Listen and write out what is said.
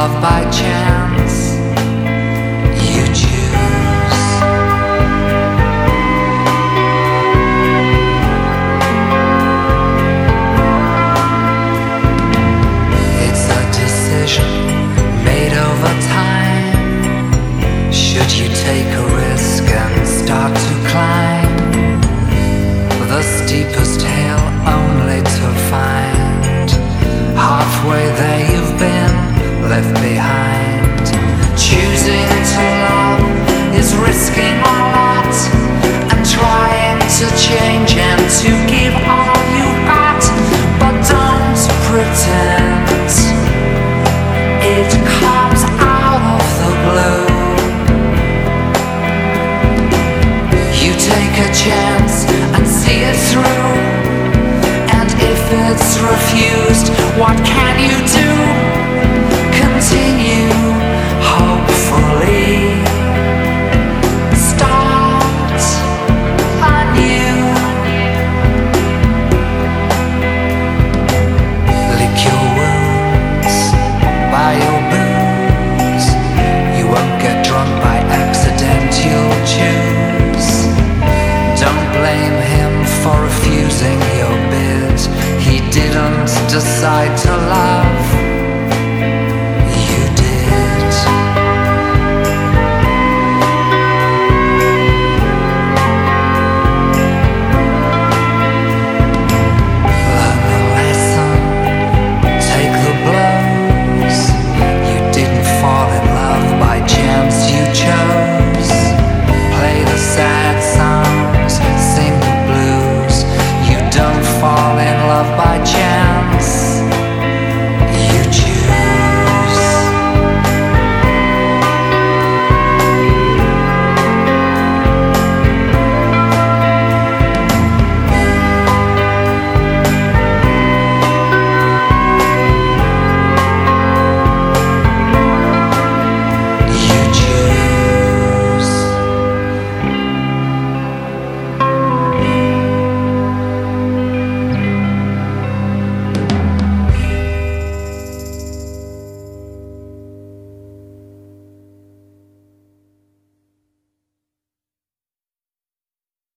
love by chance, you choose. It's a decision made over time. Should you take a risk and start to climb the steepest hill only to find halfway there you've been left behind? Choosing to love is risking a lot and trying to change and to give all you got. But don't pretend it comes out of the blue. You take a chance and see it through, and if it's refused, what can you do? Continue, hopefully. Start anew. Lick your wounds by your booze. You won't get drunk by accident, you'll choose. Don't blame him for refusing your bid. He didn't decide to love.